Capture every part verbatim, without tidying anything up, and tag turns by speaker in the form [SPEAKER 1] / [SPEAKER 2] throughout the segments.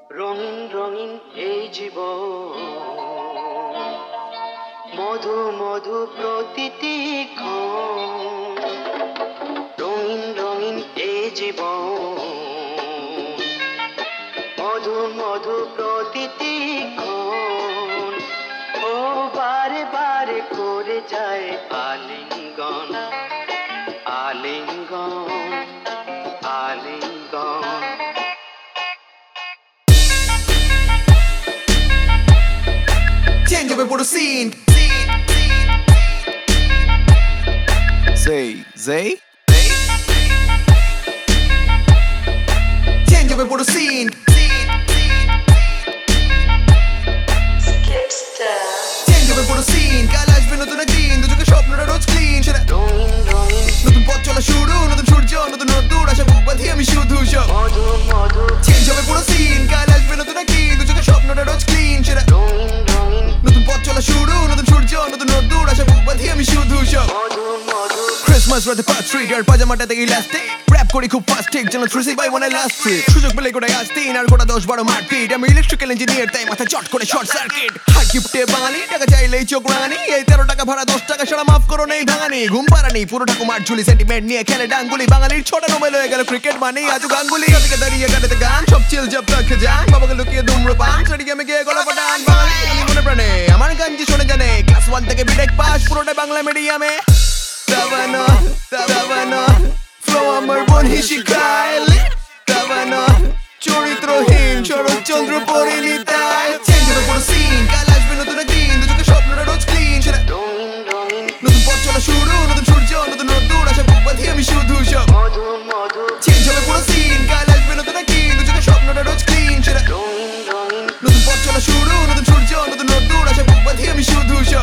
[SPEAKER 1] রঙিন রঙিন এই জীবন, মধু মধু প্রতিটি ক্ষণ। রঙিন রঙিন এই জীবন, মধু মধু প্রতিটি ক্ষণ। ও বারে বারে করে যায় আলিঙ্গন, আলিঙ্গন, আলিঙ্গন।
[SPEAKER 2] Change up por scene. Say, Zay. Change up por scene. Change up por scene. কাল আসবে নতুন একদিন, দুচোখে স্বপ্নটা রোজ ক্লিন। সেটা
[SPEAKER 1] রঙিন রঙিন
[SPEAKER 2] নতুন পথ চলা শুরু, নতুন সূর্য, নতুন রোদ্দুর, আশা বুক বাঁধি আমি শুধু সব।
[SPEAKER 1] মধু মধু
[SPEAKER 2] Change up por scene. কাল আসবে নতুন একদিন, দুচোখে স্বপ্নটা রোজ ক্লিন। সেটা
[SPEAKER 1] রঙিন রঙিন
[SPEAKER 2] নতুন পথ চলা শুরু, নতুন সূর্য, নতুন রোদ্দুর, আশা বুক বাঁধি আমি শুধু সব।
[SPEAKER 1] মধু মধু
[SPEAKER 2] ক্রিসমাস রাতে পাঁচ স্ট্রিট আর পাজামাটাতে ইলাস্টিক র‍্যাপ করি খুব ফাস্ট ঠিক যেন three C by one last trip সুযোগ পেলে গোটায় আজ তিন আর গোটা দশ বারো মারপিট আমি ইলেকট্রিক্যাল ইঞ্জিনিয়ার তাই মাথা চট করে শর্ট সার্কিট হার গিফটে বাঙালি টাকা চাইলেই চোখ রাঙানি এই তেরো টাকা ভাড়া দশ টাকা সারা মাফ করো নেই ভাঙানি ঘুম পাড়ানি পুরো ঠাকুমার ঝুলি সেন্টিমেন্ট নিয়ে খেলে ডাঙ্গুলি বাঙালির ছোট নোবেল হয়ে গেল ক্রিকেট মানি আজও গাঙ্গুলি থেকে দাঁড়িয়ে গাড়িতে গান সব চিল জব রাখে যান বাবাকে লুকিয়ে ধূম্রপান স্টেডিয়ামে গিয়ে গলা ফাটান বাঙালি আমি মনে প্রাণে আমার গাঞ্জি শোনে জানে ক্লাস ওয়ান থেকে বিটেক পাস পুরোটাই বাংলা মিডিয়ামে Tavana, Tavana, flow আমার বনহি শিখায় Tavana, চরিত্রহীন শরৎচন্দ্র পরিণীতায় চেঞ্জ হবে পুরো সিন কাল আসবে নতুন একদিন দুচোখে স্বপ্নটা রোজ ক্লিন সেটা
[SPEAKER 1] রঙিন রঙিন
[SPEAKER 2] নতুন পথ চলা শুরু নতুন সূর্য নতুন রোদ্দুর আশা বুক বাঁধি আমি শুধু সব
[SPEAKER 1] মধু মধু
[SPEAKER 2] চেঞ্জ হবে পুরো সিন কাল আসবে নতুন একদিন দুচোখে স্বপ্নটা রোজ ক্লিন সেটা
[SPEAKER 1] রঙিন রঙিন
[SPEAKER 2] নতুন পথ চলা শুরু নতুন সূর্য নতুন রোদ্দুর আশা বুক বাঁধি আমি শুধু সব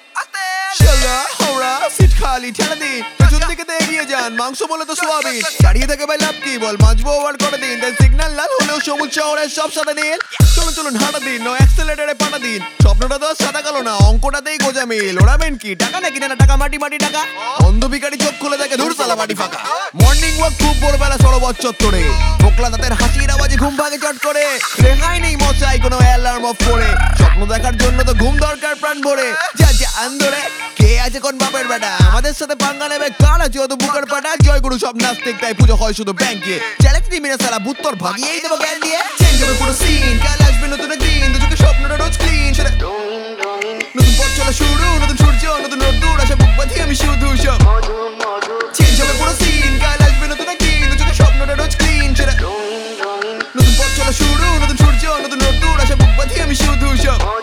[SPEAKER 2] শালা হাওড়া সিট খালি ঠেলা দিন পেছন দিকে তো এগিয়ে যান মাংস বলে তো সোয়াবিন দাঁড়িয়ে থেকে ভাই লাভ কি বল মাঝবো ওভার করে দিন দেন সিগন্যাল লাল হলেও সবুজ শহরের সব সাদা নীল চলুন চলুন হাঁটা দিন নো অ্যাক্সেলারেটরে পাঠা দিন স্বপ্নটা তো সাদা কালো না অঙ্কটাতেই গোজা মিল ওড়াবেন কি টাকা নাকি না টাকা মাটি মাটি টাকা অন্ধ ভিখারি চোখ খুলে দেখে ধুর সালা মাটি ফাঁকা মর্নিং ওয়াক খুব ভোরবেলা সরোবর চত্বরে পোকলা দাঁতের হাসির আওয়াজে ঘুম ভাগে চট করে রেহাই নেই মশাই কোনো অ্যালার্ম অফ করে স্বপ্ন দেখার জন্য তো ঘুম দরকার প্রাণ ভরে যা যা আন্দোরে কে আছে কোন বাপের বেটা আমাদের সাথে পাঙ্গা নেবে কার আছে অত বুকের পাটা জয় গুরু সব নাস্তিক তাই পুজো হয় শুধু ব্যাংকে চ্যালেঞ্জ দিয়ে মেরে সারা বুত্তর ভাগিয়েই দেবো জ্ঞান দিয়ে চেঞ্জ হবে পুরো সিন কাল আসবে নতুন একদিন দুচোখে স্বপ্নটা রোজ ক্লিন সেটা
[SPEAKER 1] রঙিন রঙিন
[SPEAKER 2] নতুন পথ চলা শুরু নতুন সূর্য নতুন রোদ্দুর আশা বুক বাঁধি আমি শুধু সব
[SPEAKER 1] মধু মধু
[SPEAKER 2] চেঞ্জ হবে পুরো সিন কাল আসবে নতুন একদিন দুচোখে স্বপ্নটা রোজ ক্লিন সেটা
[SPEAKER 1] রঙিন রঙিন
[SPEAKER 2] নতুন পথ চলা শুরু নতুন সূর্য নতুন রোদ্দুর আশা বুক বাঁধি আমি শুধু সব